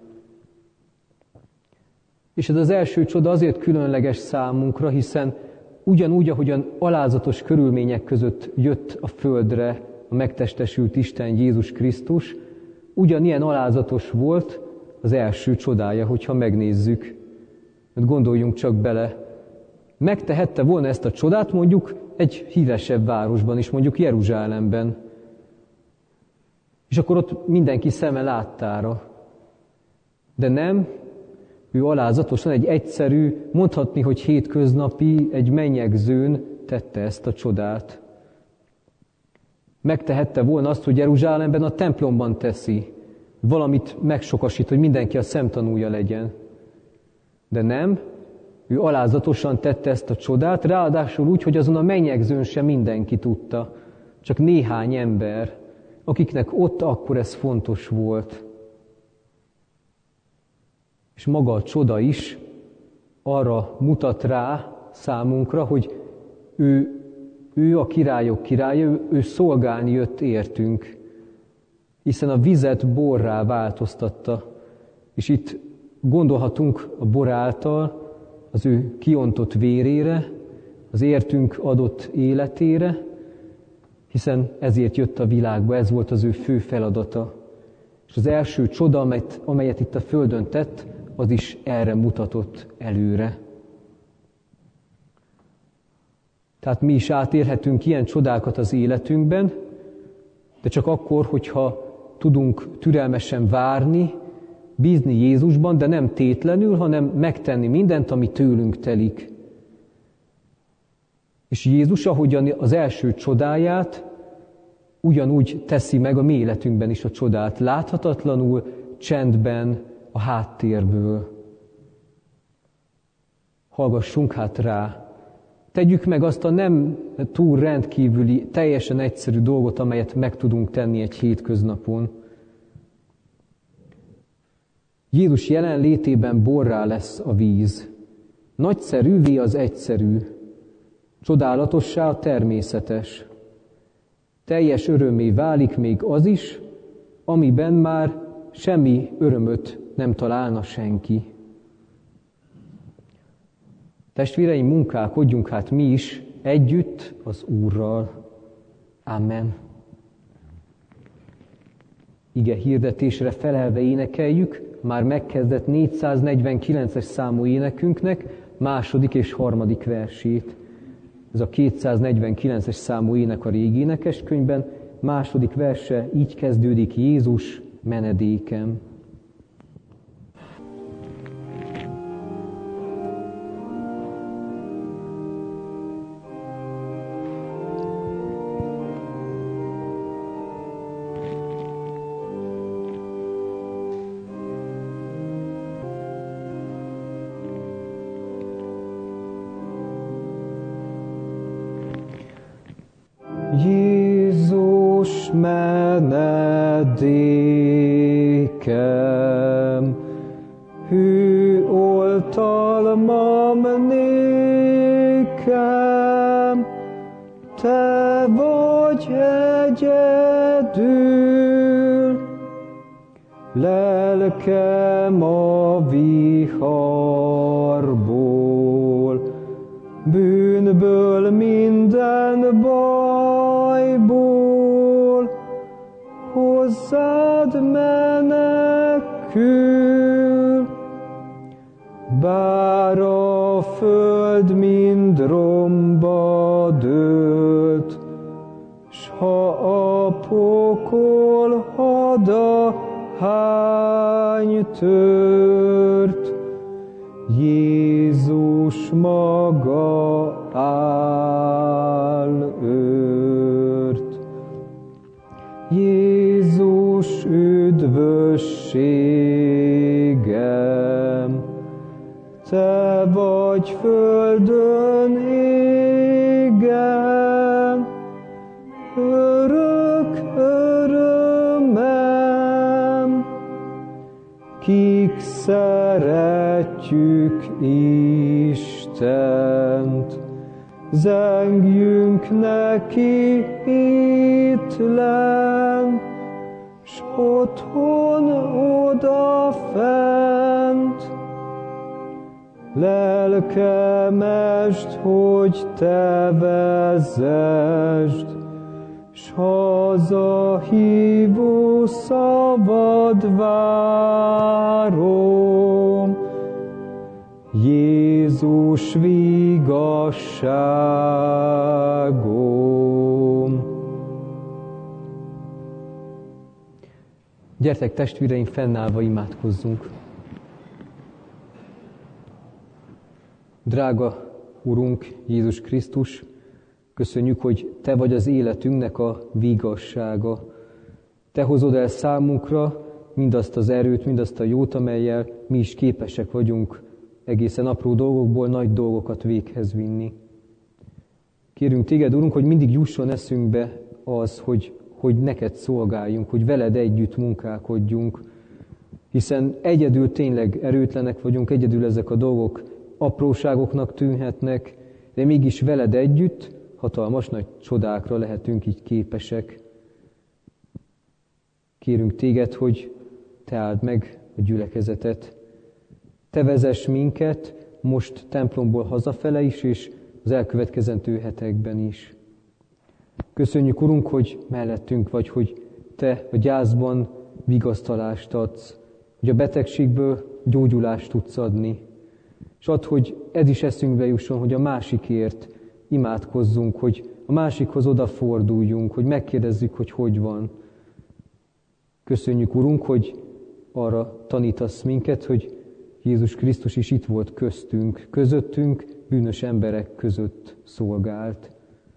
És ez az első csoda azért különleges számunkra, hiszen ugyanúgy, ahogyan alázatos körülmények között jött a földre a megtestesült Isten Jézus Krisztus, ugyanilyen alázatos volt az első csodája, hogyha megnézzük. Mert gondoljunk csak bele, megtehette volna ezt a csodát mondjuk egy híresebb városban is, mondjuk Jeruzsálemben. És akkor ott mindenki szeme láttára. De nem, ő alázatosan egy egyszerű, mondhatni, hogy hétköznapi, egy mennyegzőn tette ezt a csodát. Megtehette volna azt, hogy Jeruzsálemben a templomban teszi, valamit megsokasít, hogy mindenki a szemtanúja legyen. De nem, ő alázatosan tette ezt a csodát, ráadásul úgy, hogy azon a mennyegzőn sem mindenki tudta, csak néhány ember, akiknek ott akkor ez fontos volt. És maga a csoda is arra mutat rá számunkra, hogy ő, ő a királyok királya, ő, ő szolgálni jött értünk, hiszen a vizet borrá változtatta. És itt gondolhatunk a bor által az ő kiontott vérére, az értünk adott életére, hiszen ezért jött a világba, ez volt az ő fő feladata. És az első csoda, amelyet, amelyet itt a földön tett, az is erre mutatott előre. Tehát mi is átérhetünk ilyen csodákat az életünkben, de csak akkor, hogyha tudunk türelmesen várni, bízni Jézusban, de nem tétlenül, hanem megtenni mindent, ami tőlünk telik. És Jézus, ahogyan az első csodáját, ugyanúgy teszi meg a mi életünkben is a csodát, láthatatlanul, csendben, a háttérből. Hallgassunk hát rá. Tegyük meg azt a nem túl rendkívüli, teljesen egyszerű dolgot, amelyet meg tudunk tenni egy hétköznapon. Jézus jelenlétében borrá lesz a víz. Nagyszerűvé az egyszerű, csodálatossá a természetes. Teljes örömmé válik még az is, amiben már semmi örömöt nem találna senki. Testvéreim, munkálkodjunk hát mi is együtt az Úrral. Amen. Ige hirdetésre felelve énekeljük már megkezdett négyszáznegyvenkilences számú énekünknek második és harmadik versét. Ez a kétszáznegyvenkilences számú ének a régi énekeskönyvben, második verse így kezdődik: Jézus menedékem.
Jézus menedékem, hű oltalmam nékem, te vagy egyedül, lelkem a viharból, bűnből minden bajból, hozzád menekül. Bár a föld mind romba dőlt, s ha a pokol hada hány tört, Jézus maga áll őrt. Jézus üdvös vagy földön égen, örök örömem, kik szeretjük Istent, zengjünk neki hittlen, s otthon odafent. Lelkemest, hogy te vezesd, s hazahívó szabad várom, Jézus vigasságom.
Gyertek, testvéreim, fennállva imádkozzunk. Drága Urunk Jézus Krisztus, köszönjük, hogy Te vagy az életünknek a vigassága. Te hozod el számunkra mindazt az erőt, mindazt a jót, amellyel mi is képesek vagyunk egészen apró dolgokból nagy dolgokat véghez vinni. Kérünk Téged, Urunk, hogy mindig jusson eszünkbe az, hogy, hogy neked szolgáljunk, hogy veled együtt munkálkodjunk, hiszen egyedül tényleg erőtlenek vagyunk, egyedül ezek a dolgok apróságoknak tűnhetnek, de mégis veled együtt hatalmas nagy csodákra lehetünk így képesek. Kérünk Téged, hogy Te áld meg a gyülekezetet. Te vezess minket most templomból hazafele is, és az elkövetkezendő hetekben is. Köszönjük, Urunk, hogy mellettünk vagy, hogy Te a gyászban vigasztalást adsz, hogy a betegségből gyógyulást tudsz adni. És add, hogy ez is eszünkbe jusson, hogy a másikért imádkozzunk, hogy a másikhoz odaforduljunk, hogy megkérdezzük, hogy hogy van. Köszönjük, Urunk, hogy arra tanítasz minket, hogy Jézus Krisztus is itt volt köztünk, közöttünk, bűnös emberek között szolgált.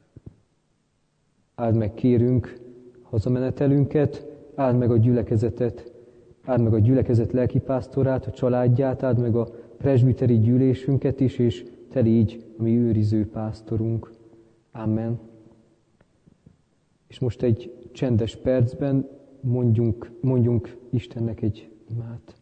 Áld meg, kérünk, hazamenetelünket, áld meg a gyülekezetet, áld meg a gyülekezet lelkipásztorát, a családját, áld meg a presbiteri gyűlésünket is, és Te légy a mi őriző pásztorunk. Amen. És most egy csendes percben mondjunk, mondjunk Istennek egy imát.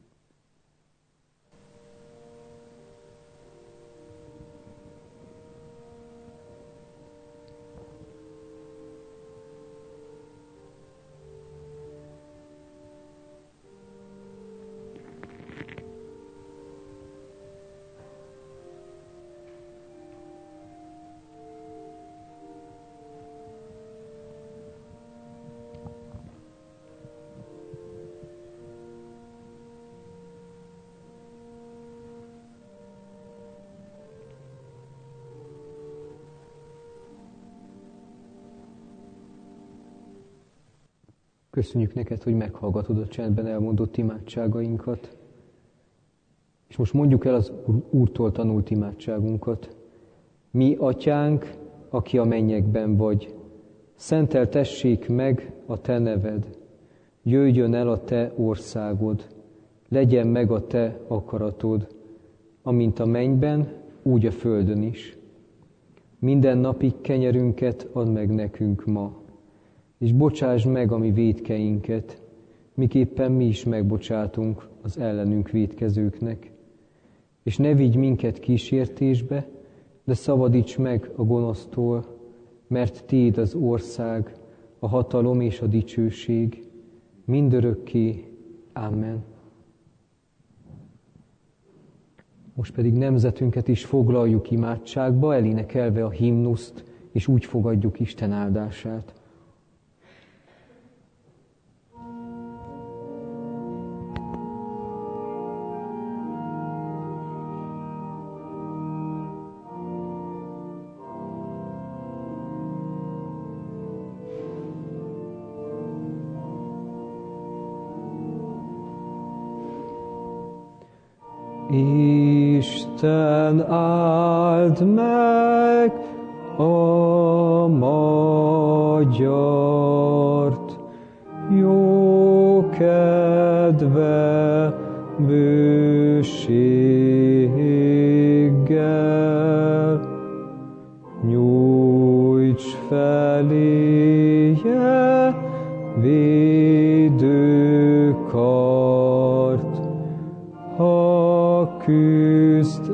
Köszönjük neked, hogy meghallgatod a csendben elmondott imádságainkat. És most mondjuk el az Úrtól tanult imádságunkat. Mi, Atyánk, aki a mennyekben vagy, szenteltessék meg a Te neved. Jöjjön el a Te országod. Legyen meg a Te akaratod, amint a mennyben, úgy a földön is. Minden napi kenyerünket add meg nekünk ma, és bocsásd meg a mi vétkeinket, miképpen mi is megbocsátunk az ellenünk vétkezőknek. És ne vigy minket kísértésbe, de szabadíts meg a gonosztól, mert Tiéd az ország, a hatalom és a dicsőség, mindörökké. Amen. Most pedig nemzetünket is foglaljuk imádságba, elénekelve a himnuszt, és úgy fogadjuk Isten áldását. Isten áld meg a magyart, jó kedve bőséggel,
segítséggel. Nyújts feléje védő kart, ha küzd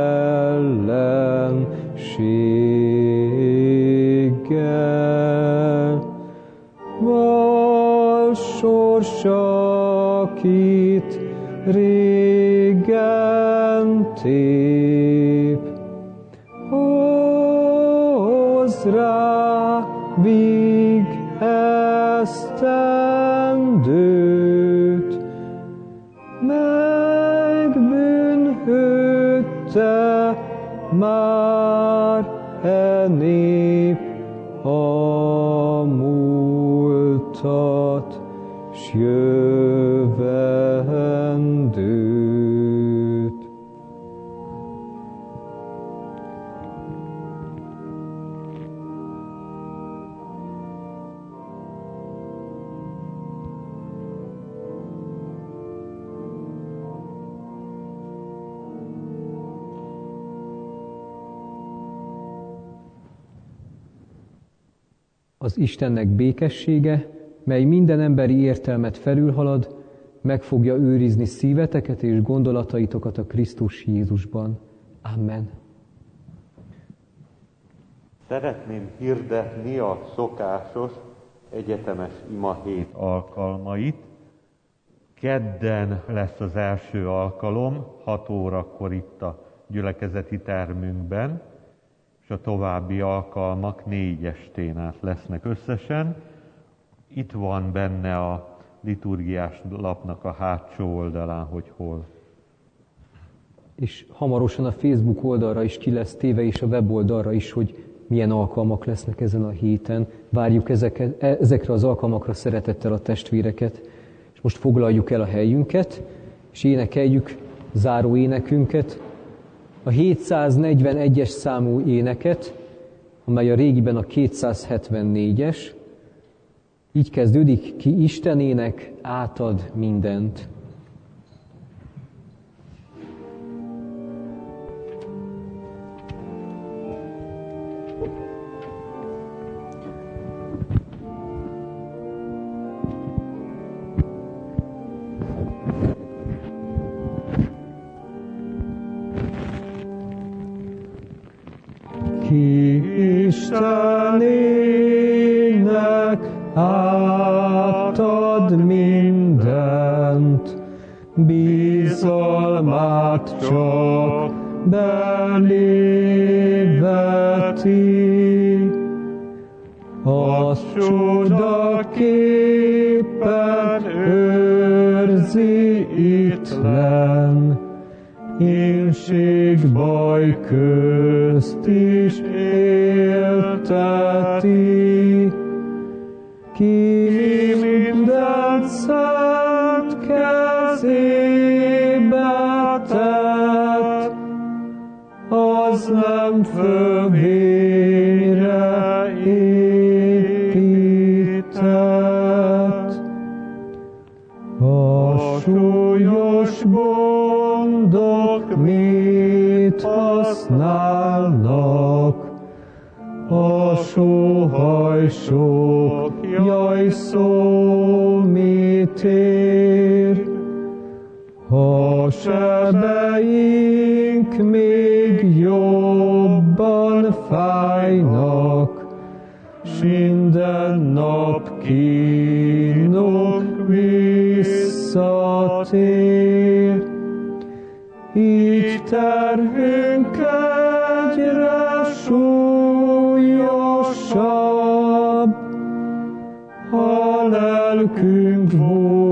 ellenséggel. Val sorsakit régen tép, hozz rá víg esztendőt, megbűnhődte már e nép a múltat s jövendőt.
Az Istennek békessége, mely minden emberi értelmet felülhalad, meg fogja őrizni szíveteket és gondolataitokat a Krisztus Jézusban. Amen.
Szeretném hirdetni a szokásos egyetemes ima hét alkalmait. Kedden lesz az első alkalom, hat órakor itt a gyülekezeti termünkben, és a további alkalmak négy estén át lesznek összesen. Itt van benne a liturgiás lapnak a hátsó oldalán, hogy hol.
És hamarosan a Facebook oldalra is ki lesz téve, és a weboldalra is, hogy milyen alkalmak lesznek ezen a héten. Várjuk ezeket, ezekre az alkalmakra szeretettel a testvéreket. És most foglaljuk el a helyünket, és énekeljük záró énekünket, a hétszáznegyvenegyes számú éneket, amely a régiben a kétszázhetvennégyes. Így kezdődik: ki Istenének átad mindent.
Ki Istenének átad mindent, bizalmát csak belé veti. Az csodaképpen őrzi ittlen, énség baj közt is élteti. Ki mindent szent kezébe tett, az nem fölvére épített. A súlyos gondok mit használnak, a sóhajsok jaj szó mit ér? A sebeink még jobban fájnak, s minden nap kínok visszatér. Így terhünk egyre súlyosabb, a lelkünk